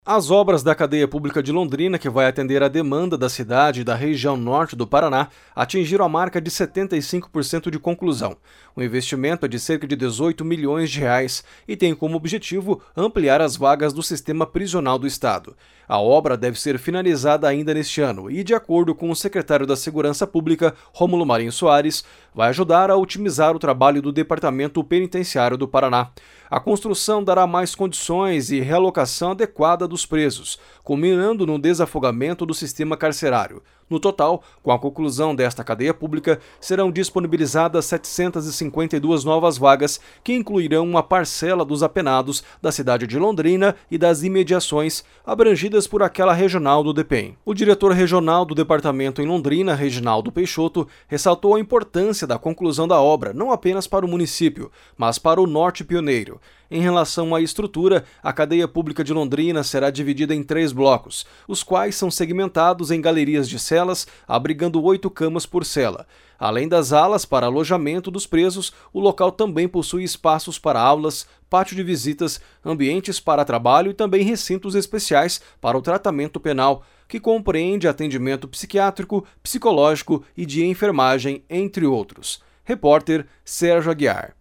As obras da cadeia pública de Londrina, que vai atender a demanda da cidade e da região norte do Paraná, atingiram a marca de 75% de conclusão. O investimento é de cerca de 18 milhões de reais e tem como objetivo ampliar as vagas do sistema prisional do estado. A obra deve ser finalizada ainda neste ano e, de acordo com o secretário da Segurança Pública, Rômulo Marinho Soares, vai ajudar a otimizar o trabalho do Departamento Penitenciário do Paraná. A construção dará mais condições e realocação adequada dos presos, culminando no desafogamento do sistema carcerário. No total, com a conclusão desta cadeia pública, serão disponibilizadas 752 novas vagas, que incluirão uma parcela dos apenados da cidade de Londrina e das imediações, abrangidas por aquela regional do DEPEN. O diretor regional do departamento em Londrina, Reginaldo Peixoto, ressaltou a importância da conclusão da obra, não apenas para o município, mas para o Norte Pioneiro. Em relação à estrutura, a cadeia pública de Londrina será dividida em 3 blocos, os quais são segmentados em galerias de celas, abrigando 8 camas por cela. Além das alas para alojamento dos presos, o local também possui espaços para aulas, pátio de visitas, ambientes para trabalho e também recintos especiais para o tratamento penal, que compreende atendimento psiquiátrico, psicológico e de enfermagem, entre outros. Repórter Sérgio Aguiar.